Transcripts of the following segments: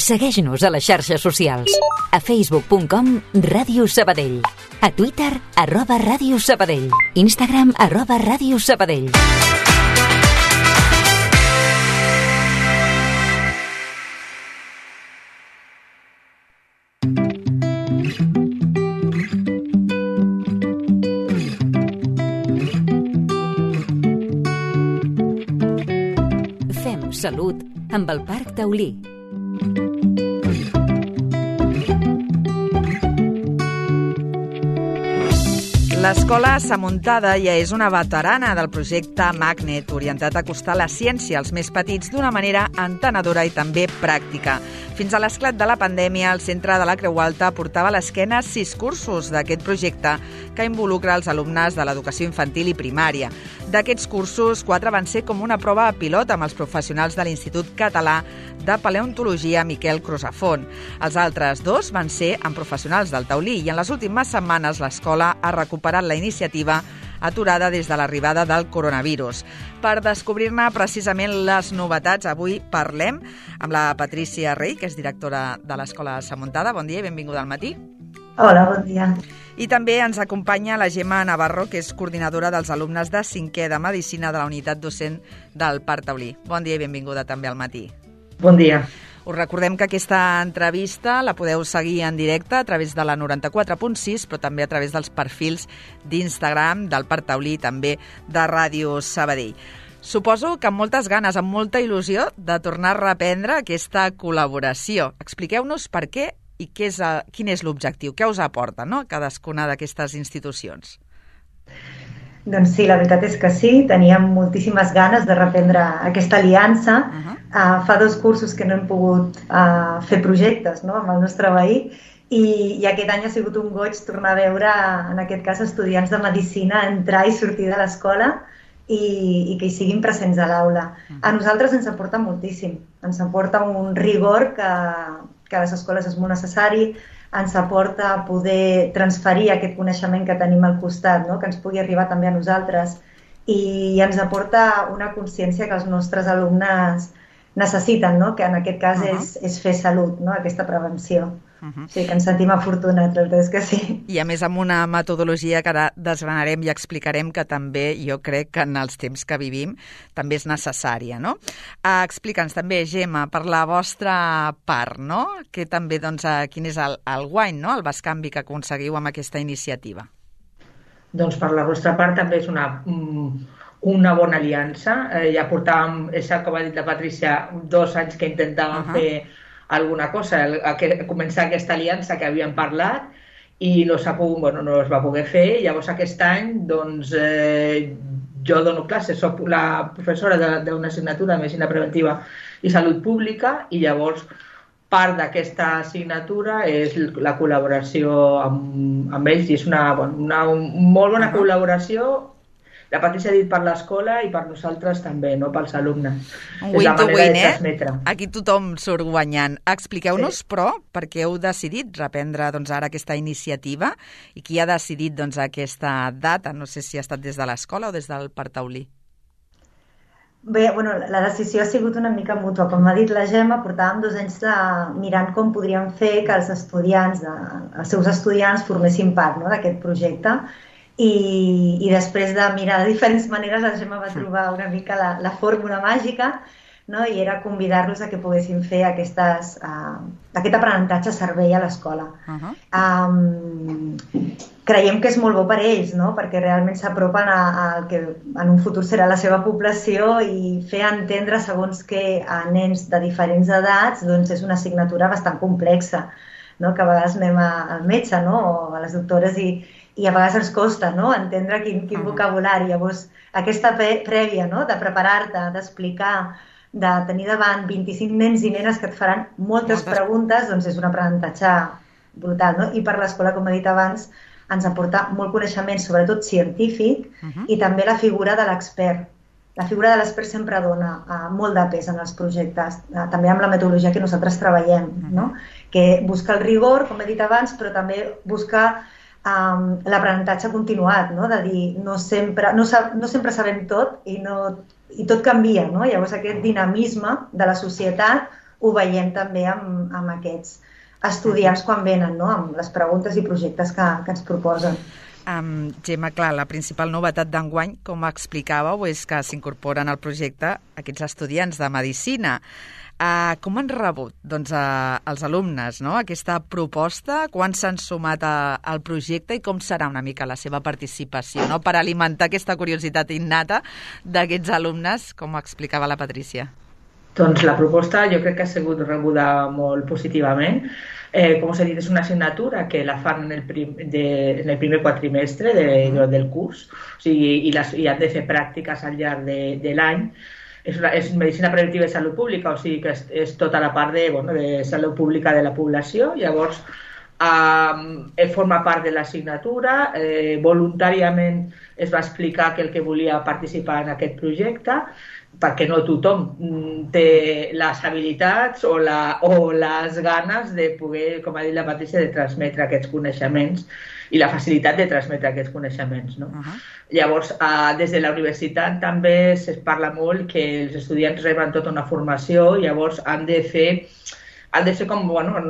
Segueix-nos a les xarxes socials. A facebook.com/Ràdio Sabadell. A Twitter, @Ràdio Sabadell. Instagram, @Ràdio Sabadell. Fem salut amb el Parc Taulí. L'Escola Samuntada ja és una veterana del projecte Magnet, orientat a acostar la ciència als més petits d'una manera entenedora i també pràctica. Fins a l'esclat de la pandèmia, el Centre de la Creu Alta portava a l'esquena 6 cursos d'aquest projecte que involucra els alumnes de l'educació infantil i primària. D'aquests cursos, 4 van ser com una prova pilot amb els professionals de l'Institut Català de Paleontologia Miquel Crusafont. Els altres 2 van ser amb professionals del Taulí i en les últimes setmanes l'escola ha recuperat la iniciativa aturada des de l'arribada del coronavirus. Per descobrir-ne precisament les novetats, avui parlem amb la Patrícia Rey, que és directora de l'Escola Samuntada. Bon dia i benvinguda al matí. Hola, bon dia. I també ens acompanya la Gemma Navarro, que és coordinadora dels alumnes de 5è de Medicina de la unitat docent del Parc Taulí. Bon dia i benvinguda també al matí. Bon dia. Us recordem que aquesta entrevista la podeu seguir en directe a través de la 94.6, però també a través dels perfils d'Instagram del Parc Taulí i també de Ràdio Sabadell. Suposo que amb moltes ganes, amb molta il·lusió de tornar a reprendre aquesta col·laboració. Expliqueu-nos per què i quin és l'objectiu, què us aporta, no?, cadascuna d'aquestes institucions. Doncs sí, la veritat és que sí, teníem moltíssimes ganes de reprendre aquesta aliança. Fa 2 cursos que no hem pogut fer projectes, no?, amb el nostre veí i aquest any ha sigut un goig tornar a veure, en aquest cas, estudiants de Medicina entrar i sortir de l'escola i que hi siguin presents a l'aula. A nosaltres ens aporta moltíssim, ens aporta un rigor que a les escoles és molt necessari, ens aporta poder transferir aquest coneixement que tenim al costat, no?, que ens pugui arribar també a nosaltres, i ens aporta una consciència que els nostres alumnes necessiten, no?, que en aquest cas és fer salut, no?, aquesta prevenció. Sí, que ens sentim afortunats, la veritat és que sí. I a més amb una metodologia que ara desgranarem i explicarem, que també jo crec que en els temps que vivim també és necessària, no? Explica'ns també, Gemma, per la vostra part, no?, que també, doncs, quin és el guany, no?, el bescanvi que aconseguiu amb aquesta iniciativa. Doncs per la vostra part també és una bona aliança. Ja portàvem, com ha dit la Patrícia, 2 anys que intentàvem fer alguna cosa, començar aquesta aliança que havíem parlat i no es va poder fer. Llavors aquest any doncs, jo dono classes, soc la professora d'una assignatura de Medicina Preventiva i Salut Pública i llavors part d'aquesta assignatura és la col·laboració amb ells i és una molt bona col·laboració. La Patrícia ha dit per l'escola i per nosaltres també, no?, pels alumnes. Un win-to-win, Aquí tothom surt guanyant. Expliqueu-nos, però, per què heu decidit reprendre ara aquesta iniciativa i qui ha decidit aquesta data? No sé si ha estat des de l'escola o des del Parc Taulí. Bé, la decisió ha sigut una mica mútua. Com ha dit la Gemma, portàvem 2 anys mirant com podríem fer que els seus estudiants formessin part, no?, d'aquest projecte. I després de mirar de diferents maneres, la Gemma va trobar una mica la fórmula màgica, no?, i era convidar-los a que poguessin fer aquest aprenentatge servei a l'escola. Creiem que és molt bo per ells, no?, perquè realment s'apropen al que en un futur serà la seva població i fer entendre segons què a nens de diferents edats doncs és una assignatura bastant complexa, no?, que a vegades anem al metge, no?, o a les doctores i a vegades ens costa, no?, entendre quin vocabulari. Llavors, aquesta prèvia, no?, de preparar-te, d'explicar, de tenir davant 25 nens i nenes que et faran moltes preguntes, doncs és un aprenentatge brutal, no? I per l'escola, com he dit abans, ens aporta molt coneixement, sobretot científic, i també la figura de l'expert. La figura de l'expert sempre dona molt de pes en els projectes, també amb la metodologia que nosaltres treballem, no?, que busca el rigor, com he dit abans, però també busca l'aprenentatge continuat, no?, de dir no sempre sabem tot i tot canvia, no? Llavors aquest dinamisme de la societat ho veiem també amb aquests estudiants quan venen, no? Amb les preguntes i projectes que ens proposen. Gemma, clar, la principal novetat d'enguany, com explicàveu, és que s'incorporen al projecte aquests estudiants de Medicina. Com han rebut els alumnes, no? Aquesta proposta? Quan s'han sumat al projecte i com serà una mica la seva participació, no? Per alimentar aquesta curiositat innata d'aquests alumnes, com explicava la Patrícia. Doncs la proposta jo crec que ha sigut rebuda molt positivament. Com us he dit, és una assignatura que la fan en el primer quatrimestre del curs, o sigui, i han de fer pràctiques al llarg de l'any. És medicina preventiva i salut pública, o sigui que és tota la part de salut pública de la població. Llavors, forma part de l'assignatura. Voluntàriament es va explicar que el que volia participar en aquest projecte, perquè no tothom té les habilitats o les ganes de poder, com ha dit la Patrícia, de transmetre aquests coneixements i la facilitat de transmetre aquests coneixements, no? Llavors, des de la universitat també es parla molt que els estudiants reben tota una formació, llavors han de fer com,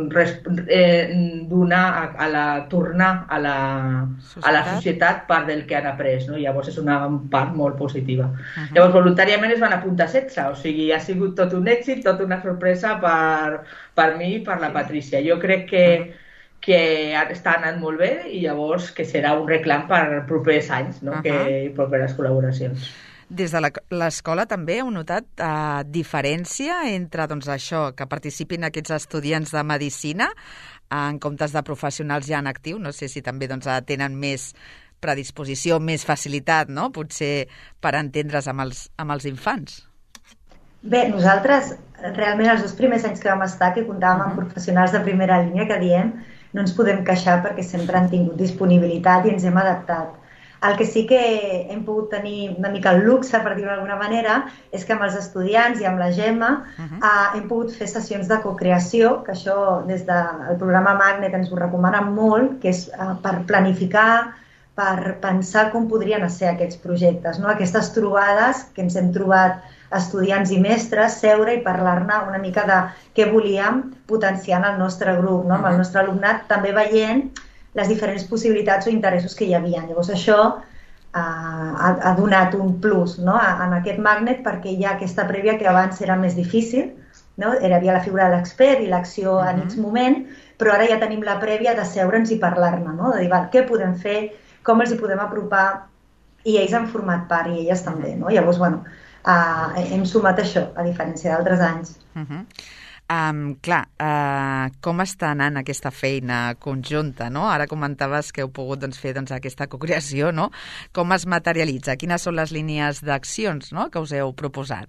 tornar a la societat part del que han après, no? Llavors és una part molt positiva. Llavors, voluntàriament es van apuntar 16, o sigui, ha sigut tot un èxit, tota una sorpresa per mi i per la Patrícia. Jo crec que està anant molt bé i llavors que serà un reclam per propers anys, no? I properes col·laboracions. Des de l'escola també heu notat diferència entre això, que participin aquests estudiants de Medicina en comptes de professionals ja en actiu? No sé si també tenen més predisposició, més facilitat, no? Potser per entendre's amb els infants. Bé, nosaltres realment els 2 primers anys que vam estar, que comptàvem amb professionals de primera línia, que diem, no ens podem queixar perquè sempre han tingut disponibilitat i ens hem adaptat. El que sí que hem pogut tenir una mica el luxe, per dir-ho d'alguna manera, és que amb els estudiants i amb la Gemma hem pogut fer sessions de cocreació, que això des del programa Magnet ens ho recomanen molt, que és per planificar, per pensar com podrien ser aquests projectes, no? Aquestes trobades que ens hem trobat estudiants i mestres, seure i parlar-ne una mica de què volíem potenciar en el nostre grup, no? Amb el nostre alumnat, també veient les diferents possibilitats o interessos que hi havia. Llavors això ha donat un plus, no? En aquest Magnet, perquè hi ha aquesta prèvia que abans era més difícil, no? Hi havia la figura de l'expert i l'acció en X moment, però ara ja tenim la prèvia de seure'ns i parlar-ne, no? De dir, què podem fer, com els hi podem apropar, i ells han format part i elles també, no? Llavors, hem sumat això, a diferència d'altres anys. Com està anant aquesta feina conjunta, no? Ara comentaves que heu pogut fer aquesta cocreació, no? Com es materialitza? Quines són les línies d'accions, no?, que us heu proposat?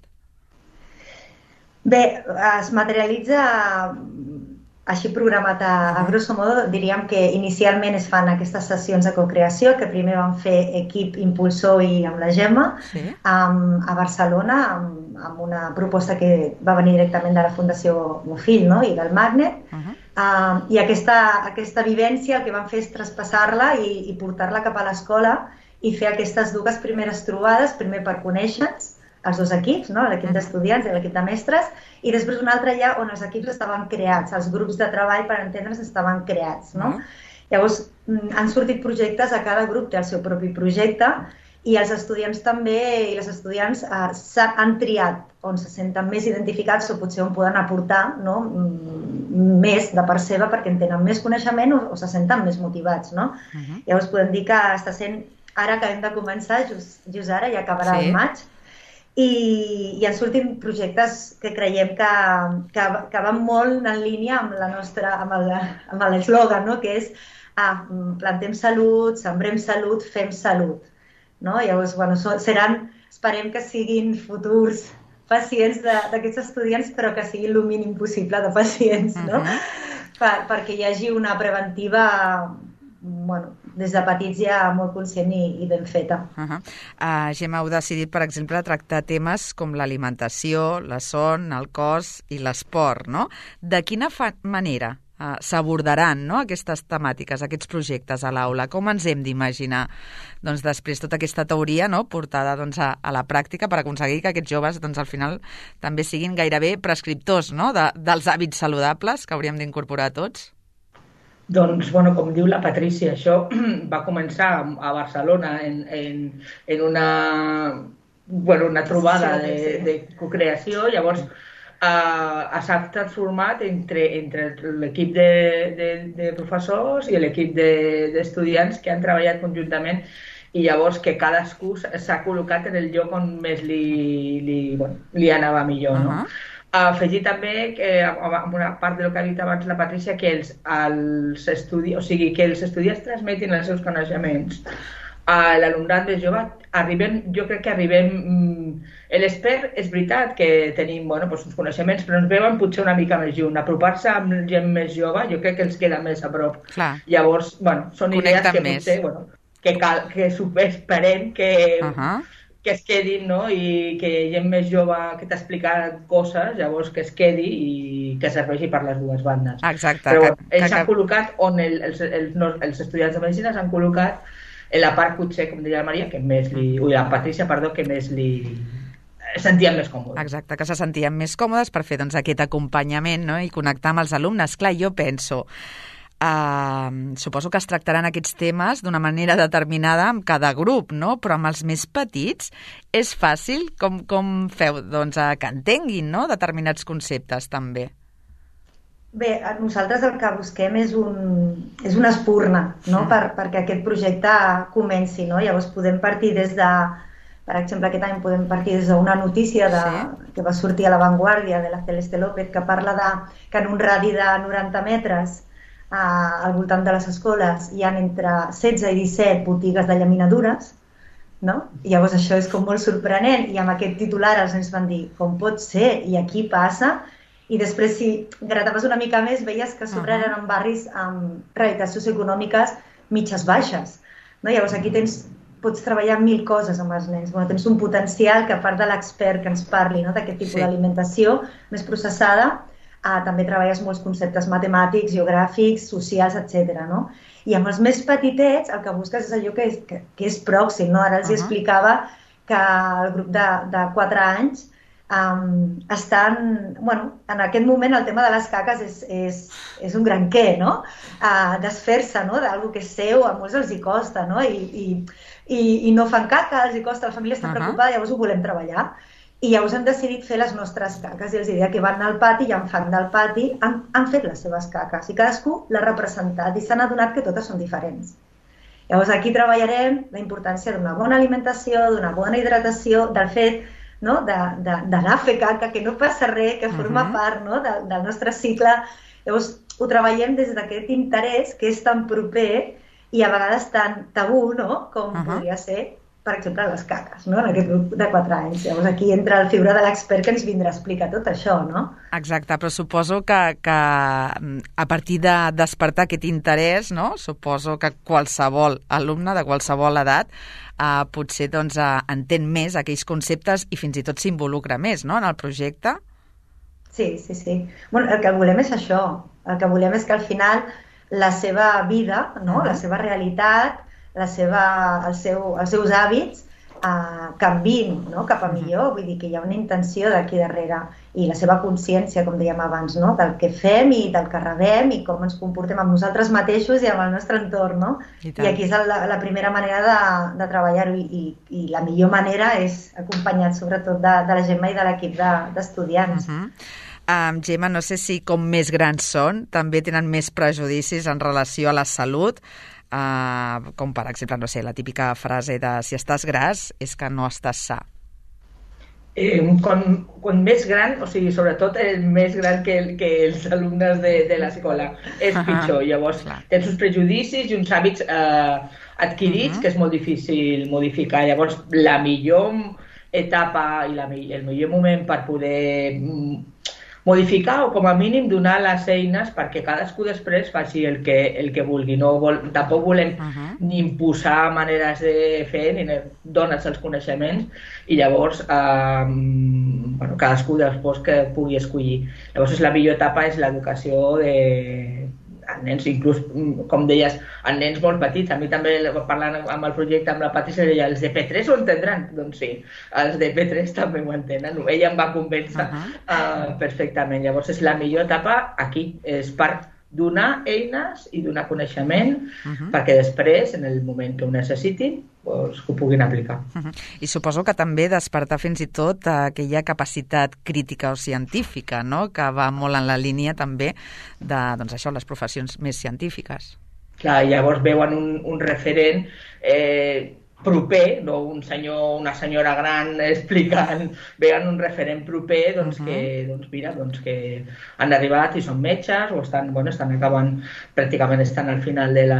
Bé, es materialitza així programat a grosso modo. Diríem que inicialment es fan aquestes sessions de cocreació, que primer vam fer equip impulsor i amb la Gemma a Barcelona, amb una proposta que va venir directament de la Fundació Bofill, no? I del Magnet. I aquesta vivència el que vam fer és traspassar-la i portar-la cap a l'escola i fer aquestes 2 primeres trobades, primer per conèixer-nos, els 2 equips, no? L'equip d'estudiants i l'equip de mestres, i després un altre allà on els equips estaven creats, els grups de treball, per entendre's, estaven creats, no? Llavors, han sortit projectes, a cada grup té el seu propi projecte, i els estudiants també, i les estudiants han triat on se senten més identificats o potser on poden aportar, no? Més de part seva perquè en tenen més coneixement o se senten més motivats, no? Llavors podem dir que està sent, ara acabem de començar, just ara, i acabarà el maig, i han sortit projectes que creiem que van molt en línia amb l'eslògan, no? Que és plantem salut, sembrem salut, fem salut. Llavors, esperem que siguin futurs pacients d'aquests estudiants, però que siguin el mínim possible de pacients, no? Perquè hi hagi una preventiva, des de petits ja molt conscient i ben feta. Gemma, heu decidit, per exemple, tractar temes com l'alimentació, la son, el cos i l'esport, no? De quina manera s'abordaran, no?, aquestes temàtiques, aquests projectes a l'aula. Com ens hem d'imaginar doncs, després tota aquesta teoria, no?, portada doncs, a la pràctica per aconseguir que aquests joves doncs, al final també siguin gairebé prescriptors, no?, dels hàbits saludables que hauríem d'incorporar tots? Doncs, bueno, com diu la Patrícia, això va començar a Barcelona en una trobada de cocreació. Llavors s'ha transformat entre l'equip de professors i l'equip d'estudiants que han treballat conjuntament, i llavors que cadascú s'ha col·locat en el lloc on més li anava millor, no? Afegir també que, amb una part del que ha dit abans la Patrícia, que els estudiants transmetin els seus coneixements a l'alumnat més jove. Jo crec que arribem... L'expert és veritat que tenim uns coneixements, però ens veuen potser una mica més lluny. Apropar-se amb gent més jove jo crec que ens queda més a prop. Clar. Llavors, són idees que potser que esperem que es quedin, no? I que gent més jove que t'ha explicat coses, llavors que es quedi i que serveixi per les dues bandes. Exacte. Però ells s'han col·locat on els estudiants de medicina s'han col·locat en la part, potser, com deia la Maria, la Patrícia, que més li sentien més còmodes. Exacte, que se sentien més còmodes per fer aquest acompanyament, no?, i connectar amb els alumnes. Clar, jo penso... suposo que es tractaran aquests temes d'una manera determinada amb cada grup, no? Però amb els més petits és fàcil? Com feu que entenguin, no?, determinats conceptes també? Bé, nosaltres el que busquem és una espurna, no?, perquè aquest projecte comenci, no? Llavors podem partir per exemple, aquest any podem partir des d'una notícia que va sortir a La Vanguardia de la Celeste López, que parla que en un radi de 90 metres al voltant de les escoles hi ha entre 16 i 17 botigues de llaminadures, no? I llavors això és com molt sorprenent, i amb aquest titular els nens van dir com pot ser, i aquí passa, i després si grataves una mica més veies que a sobre eren barris amb realitats socioeconòmiques mitges baixes, no? Llavors aquí pots treballar 1000 coses amb els nens. Tens un potencial que, a part de l'expert que ens parli, no?, d'aquest tipus d'alimentació més processada, també treballes molts conceptes matemàtics, geogràfics, socials, etc. No? I amb els més petitets el que busques és allò que és pròxim, no? Ara els explicava que el grup de 4 anys estan... en aquest moment el tema de les caques és un gran què, no? Desfer-se, no?, d'alguna que és seu, a molts els hi costa, no? I no fan caca, els hi costa, la família està preocupada, llavors ho volem treballar. I llavors hem decidit fer les nostres caques, i els deia que van al pati i en fan del pati, han fet les seves caques, i cadascú l'ha representat, i s'han adonat que totes són diferents. Llavors aquí treballarem la importància d'una bona alimentació, d'una bona hidratació, del fet, no?, d'anar a fer caca, que no passa res, que forma part, no?, del nostre cicle. Llavors ho treballem des d'aquest interès que és tan proper i a vegades tan tabú, no?, com podria ser, per exemple, les caques, no?, en aquest grup de 4 anys. Llavors aquí entra la figura de l'expert que ens vindrà a explicar tot això, no? Exacte, però suposo que a partir de despertar aquest interès, no?, suposo que qualsevol alumne de qualsevol edat potser entén més aquells conceptes i fins i tot s'involucra més, no?, en el projecte. Sí. El que volem és això. El que volem és que al final la seva vida, no?, la seva realitat, els seus hàbits canviïn, no?, cap a millor. Vull dir que hi ha una intenció d'aquí darrere, i la seva consciència, com dèiem abans, no?, del que fem i del que rebem i com ens comportem amb nosaltres mateixos i amb el nostre entorn, no? I aquí és la primera manera de treballar-ho, i la millor manera és acompanyat sobretot de la Gemma i de l'equip d'estudiants. Gemma, no sé si com més grans són també tenen més prejudicis en relació a la salut, com per exemple, no sé, la típica frase de si estàs gras és que no estàs sa. Quan més gran, o sigui, sobretot el més gran que els alumnes de l'escola, és pitjor. Llavors, tens uns prejudicis i uns hàbits adquirits que és molt difícil modificar. Llavors, la millor etapa i el millor moment per poder modificar o com a mínim donar les eines perquè cadascú després faci el que vulgui. Tampoc volem ni imposar maneres de fer ni dones els coneixements i llavors cadascú després que pugui escollir. Llavors la millor etapa és l'educació de nens, inclús, com deies, en nens molt petits. A mi també, parlant amb el projecte amb la Patricia, deia, els de P3 ho entendran? Doncs sí, els de P3 també ho entenen. Ella em va convèncer perfectament. Llavors és la millor etapa aquí, és per donar eines i donar coneixement perquè després, en el moment que ho necessitin, doncs, ho puguin aplicar. I suposo que també despertar fins i tot aquella capacitat crítica o científica, no? Que va molt en la línia també de, doncs això, les professions més científiques. Clar, llavors veuen un referent proper, no un senyor o una senyora gran explicant, veuen un referent proper que han arribat i són metges o estan acabant, pràcticament estan al final de la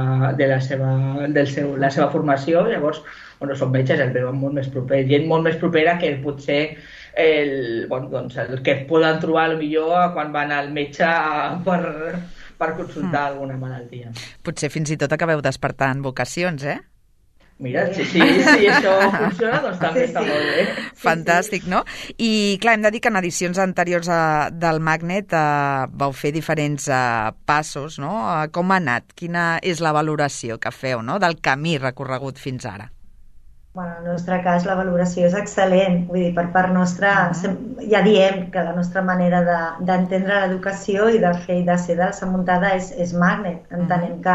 seva formació, llavors són metges, el veuen molt més proper, gent molt més propera que potser el que poden trobar millor quan van al metge per consultar alguna malaltia. Potser fins i tot acabeu despertant vocacions, eh? Mira, si això funciona, doncs també està molt bé. Fantàstic, no? I, clar, hem de dir que en edicions anteriors del Magnet vau fer diferents passos, no? Com ha anat? Quina és la valoració que feu, no?, del camí recorregut fins ara? Bueno, en el nostre cas la valoració és excel·lent. Vull dir, per part nostra ja diem que la nostra manera d'entendre l'educació i de fer i de ser de la muntada és Magnet. Entenem que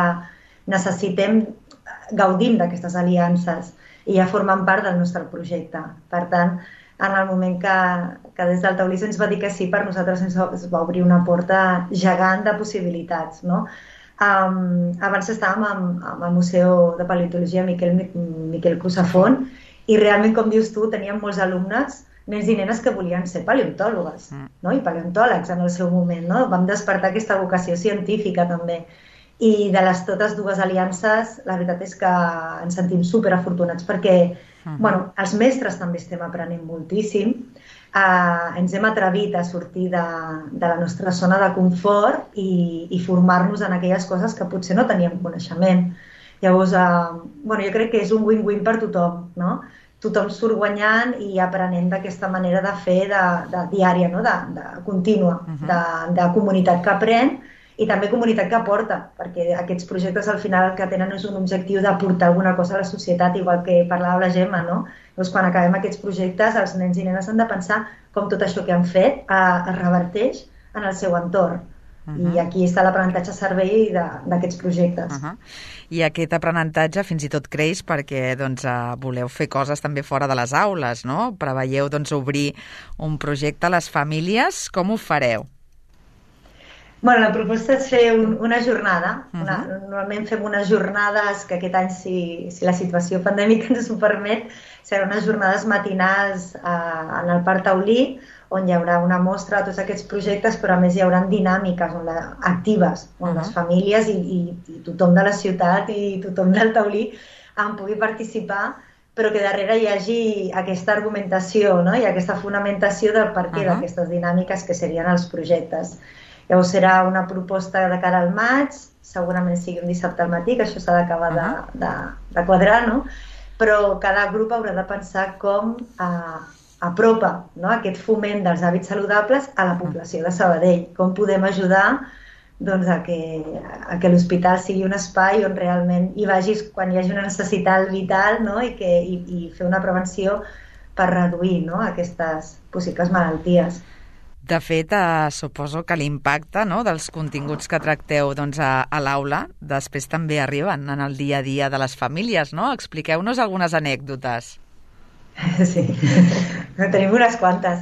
gaudim d'aquestes aliances i ja formen part del nostre projecte. Per tant, en el moment que des del taulí se'ns va dir que sí, per nosaltres es va obrir una porta gegant de possibilitats, no? Abans estàvem amb el Museu de Paleontologia Miquel Crusafont i realment, com dius tu, teníem molts alumnes, nens i nenes que volien ser paleontòlogues, no? I paleontòlegs en el seu moment, no? Vam despertar aquesta vocació científica també. I de les totes dues aliances, la veritat és que ens sentim superafortunats perquè els mestres també estem aprenent moltíssim. Ens hem atrevit a sortir de la nostra zona de confort i formar-nos en aquelles coses que potser no teníem coneixement. Llavors, jo crec que és un win-win per tothom, no? Tothom surt guanyant i aprenent d'aquesta manera de fer de diària, no? De contínua, de comunitat que aprèn i també comunitat que aporta, perquè aquests projectes al final el que tenen és un objectiu d'aportar alguna cosa a la societat, igual que parlava la Gemma, no? Doncs quan acabem aquests projectes, els nens i nenes han de pensar com tot això que han fet es reverteix en el seu entorn. I aquí està l'aprenentatge a servei d'aquests projectes. I aquest aprenentatge fins i tot creix perquè voleu fer coses també fora de les aules, no? Preveieu obrir un projecte a les famílies. Com ho fareu? Bueno, la proposta és fer una jornada. Normalment fem unes jornades que aquest any, si la situació pandèmica ens ho permet, seran unes jornades matinals en el Parc Taulí, on hi haurà una mostra de tots aquests projectes, però a més hi haurà dinàmiques actives, on les famílies i tothom de la ciutat i tothom del Taulí en pugui participar, però que darrere hi hagi aquesta argumentació, no? I aquesta fonamentació del perquè d'aquestes dinàmiques que serien els projectes. Llavors serà una proposta de cara al maig, segurament sigui un dissabte al matí, que això s'ha d'acabar de quadrar, no? Però cada grup haurà de pensar com apropa, no? Aquest foment dels hàbits saludables a la població de Sabadell. Com podem ajudar a que l'hospital sigui un espai on realment hi vagis quan hi hagi una necessitat vital, no? I fer una prevenció per reduir, no? Aquestes possibles malalties. De fet, suposo que l'impacte, no?, dels continguts que tracteu a l'aula després també arriben en el dia a dia de les famílies, no? Expliqueu-nos algunes anècdotes. Sí, tenim unes quantes,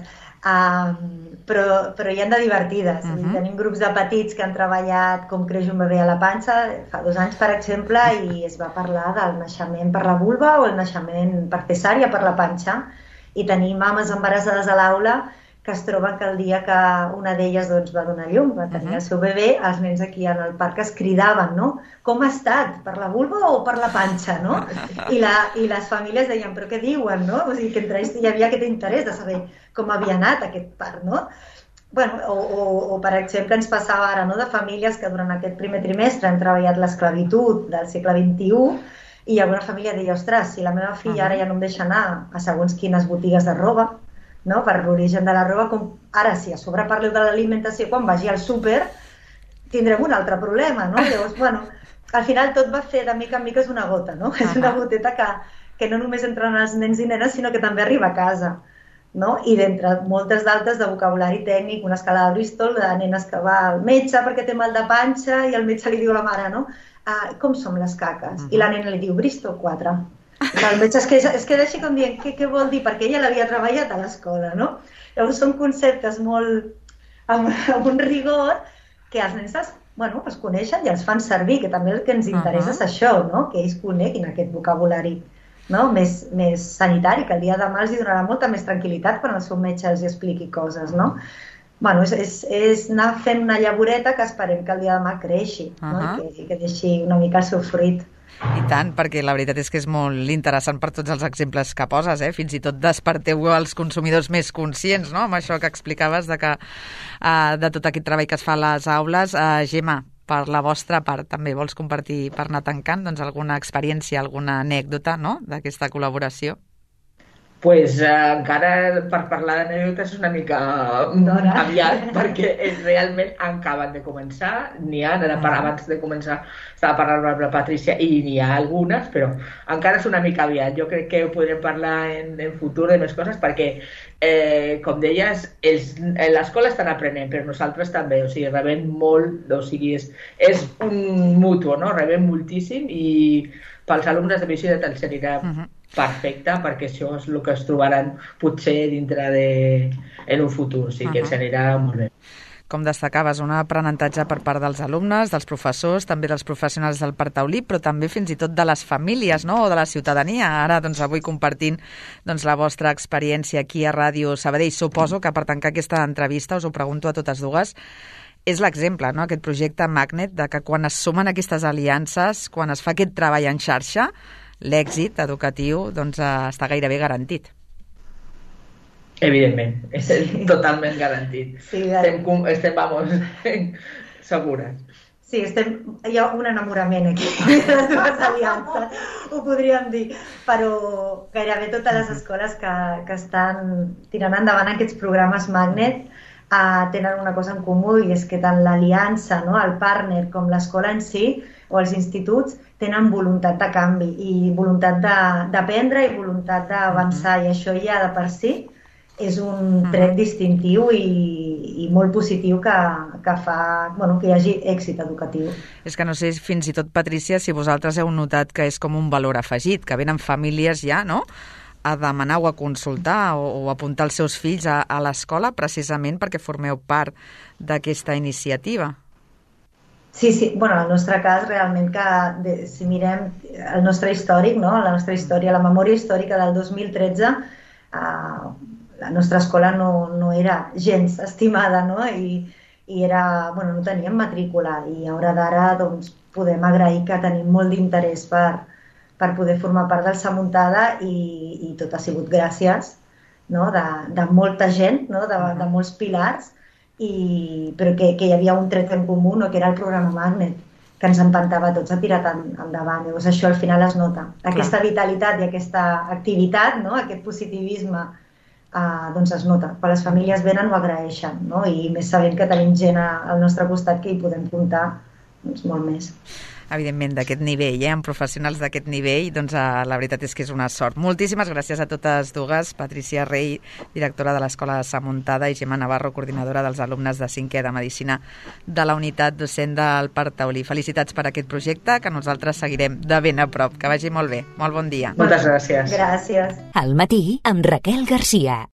però hi ha de divertides. Tenim grups de petits que han treballat com creix un bebè a la panxa, fa 2 anys, per exemple, i es va parlar del naixement per la vulva o el naixement per cesària per la panxa. I tenim mames embarassades a l'aula que es troben que el dia que una d'elles va donar llum, va tenir el seu bebè, els nens aquí al parc es cridaven, no? Com ha estat? Per la vulva o per la panxa, no? I les famílies deien, però què diuen, no? O sigui, que entre ells hi havia aquest interès de saber com havia anat aquest part, no? Bueno, o per exemple, ens passava ara, no?, de famílies que durant aquest primer trimestre han treballat l'esclavitud del segle XXI i alguna família deia, ostres, si la meva filla ara ja no em deixa anar a segons quines botigues de roba, no?, per l'origen de la roba, com ara si a sobre parleu de l'alimentació, quan vagi al súper tindrem un altre problema, no? Llavors, bueno, al final tot va fer de mica en mica és una gota, no? És una goteta que no només entren els nens i nenes, sinó que també arriba a casa. No? I d'entre moltes d'altres de vocabulari tècnic, una escala de Bristol, de nenes que va al metge perquè té mal de panxa i el metge li diu a la mare, no? Com som les caques? I la nena li diu Bristol 4. El metge es queda així com dient, què vol dir? Perquè ella l'havia treballat a l'escola, no? Llavors són conceptes molt amb un rigor que els nens els coneixen i els fan servir, que també el que ens interessa és això, no? Que ells coneguin aquest vocabulari, no? Més sanitari, que el dia de demà els donarà molta més tranquil·litat quan el seu metge els expliqui coses, no? Bueno, és anar fent una llavoreta que esperem que el dia de demà creixi, no? I que deixi una mica el seu fruit. I tant, perquè la veritat és que és molt interessant per tots els exemples que poses, fins i tot desperteu els consumidors més conscients, no?, amb això que explicaves de tot aquest treball que es fa a les aules. Gemma, per la vostra part, també vols compartir, per anar tancant, doncs, alguna experiència, alguna anècdota, no?, d'aquesta col·laboració? Pues encara per parlar d'anècdotes és una mica aviat, perquè realment acaben de començar, n'hi ha, abans de començar estava parlant amb la Patrícia i n'hi ha algunes, però encara és una mica aviat. Jo crec que podrem parlar en futur de més coses perquè, com deies, l'escola estan aprenent, però nosaltres també, o sigui, rebem molt, o sigui, és un mutu, no? Rebem moltíssim i pels alumnes de bici de tal serà perfecte, perquè això és el que es trobaran potser dintre en un futur, o sigui que els anirà molt bé. Com destacaves, un aprenentatge per part dels alumnes, dels professors, també dels professionals del Parc Taulí, però també fins i tot de les famílies, no?, o de la ciutadania. Ara, doncs, avui compartint la vostra experiència aquí a Ràdio Sabadell. Suposo que per tancar aquesta entrevista, us ho pregunto a totes dues, és l'exemple, no?, aquest projecte Magnet, de que quan es sumen aquestes aliances, quan es fa aquest treball en xarxa, l'èxit educatiu doncs, està gairebé garantit. Evidentment, és totalment garantit. Sí, estem segures. Sí, hi ha un enamorament aquí, de les dues aliances, ho podríem dir, però gairebé totes les escoles que estan tirant endavant aquests programes Magnet tenen una cosa en comú, i és que tant l'aliança, no?, el partner, com l'escola en si, o els instituts, tenen voluntat de canvi i voluntat d'aprendre i voluntat d'avançar, i això ja de per si és un tret distintiu i molt positiu que fa que hi hagi èxit educatiu. És que no sé, fins i tot, Patrícia, si vosaltres heu notat que és com un valor afegit, que venen famílies ja, no?, a demanar o a consultar o apuntar els seus fills a l'escola precisament perquè formeu part d'aquesta iniciativa. Sí, bueno, en el nostre cas realment que si mirem el nostre històric, no?, la nostra història, la memòria històrica del 2013, la nostra escola no era gens estimada, no?, i era, no teníem matrícula, i a hora d'ara doncs podem agrair que tenim molt d'interès per poder formar part del Samuntada, i tot ha sigut gràcies, no?, de molta gent, no?, de molts pilars, però que hi havia un tret en comú, no?, que era el programa Magnet, que ens empantava tots a tirar endavant. Llavors això al final es nota. Aquesta vitalitat i aquesta activitat, no?, aquest positivisme, doncs es nota. Quan les famílies venen ho agraeixen, no?, i més sabent que tenim gent al nostre costat que hi podem comptar molt més. Evidentment, d'aquest nivell, amb professionals d'aquest nivell, doncs la veritat és que és una sort. Moltíssimes gràcies a totes dues, Patrícia Rey, directora de l'Escola Samuntada, i Gemma Navarro, coordinadora dels alumnes de 5è de Medicina de la unitat docent del Parc Taulí. Felicitats per aquest projecte, que nosaltres seguirem de ben a prop. Que vagi molt bé. Molt bon dia. Moltes gràcies. Gràcies. Al matí, amb Raquel Garcia.